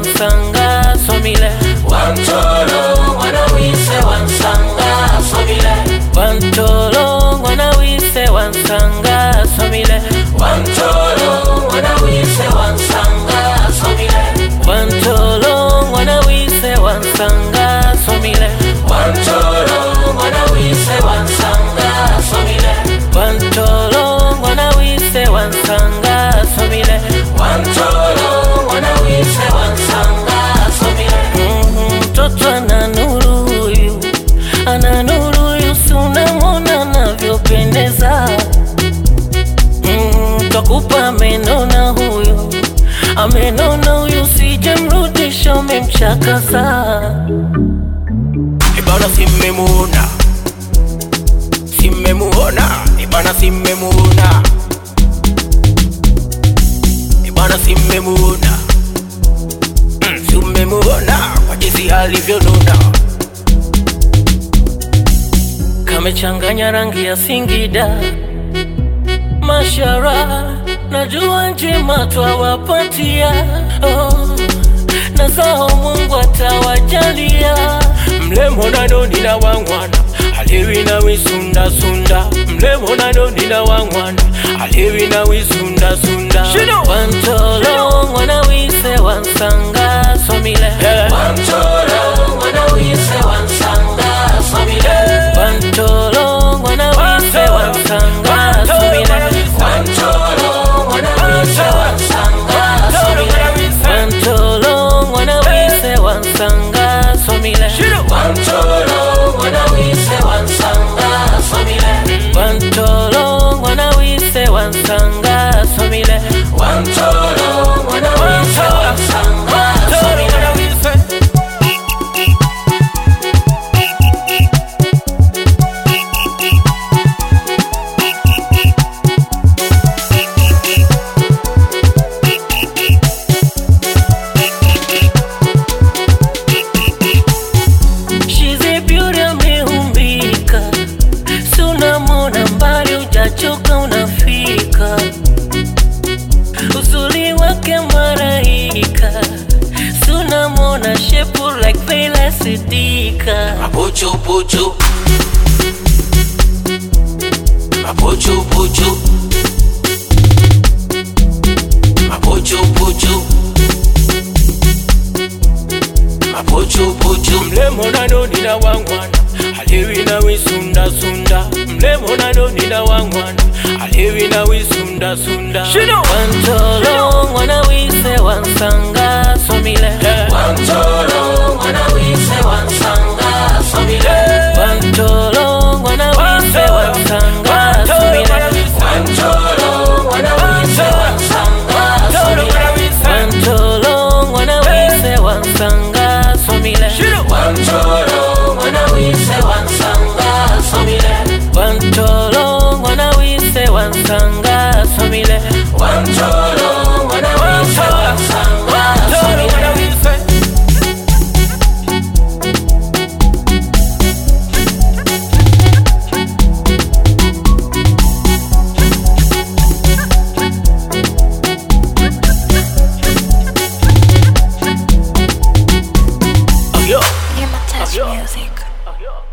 wansanga somile. Wantolo wana wise wansanga somile. Wantolo wana wise wansanga somile. Wantolo wana wise wansanga somile. Wantolo wana wise wansanga somile. Wantolo wana wise wansanga somile. Wantolo wana wise wansanga somile. Wantolo wana wise wansanga somile. Mtoto ana nuru huyu, ana nuru huyu, si unamwona anavyopendeza. Kakupa amenona huyu, amenona huyu, sijamrudisha umemchakaza. Ibana simemuona, simemuona, ibana simemuona, ibana simemuona, simemuona kwa jinsi alivyonona. Kamechanganya rangi ya Singida, mashara najua njema twawapatia, na zao Mungu atawajalia. Mlemo na doni na wangwana, alewi na wisunda sunda. Mlemo na doni na wangwana, alewi na wisunda sunda. Wantolo wana wise wansanga somile. Wantolo wana wise wansanga somile. Wantolo wana wise wansanga somile. Wantolo wana wise wansanga somile. Wantolo wana wise wansanga somile. Wantolo wana wise wansanga somile. Wantolo wana wise wansanga somile. Wantolo wana wise wansanga somile. She's a beauty ameumbika, si unamwona mbali ujachoka unafika. Uzuri wake maraika, si unamwona shepu like Bella Sidika. Mapuchu puchu, mapuchu puchu, mapuchu puchu, mapuchu puchu. Mlemo na doni na wangwana, alewi na wisunda sunda. Mlemo na doni na wangwana, alewi na wisunda sunda. Wantolo wana wise wansanga somile. Wantolo wana wise wansanga somile. Wantolo wana wise wansanga somile. Wantolo wana wise wansanga somile. Wantolo wana wise wansanga somile. Wantolo wana wise wansanga somile. Wantolo wana wise wansanga somile. Wantolo wana wise wansanga somile. Yo, You're my touch yo. music. Yo.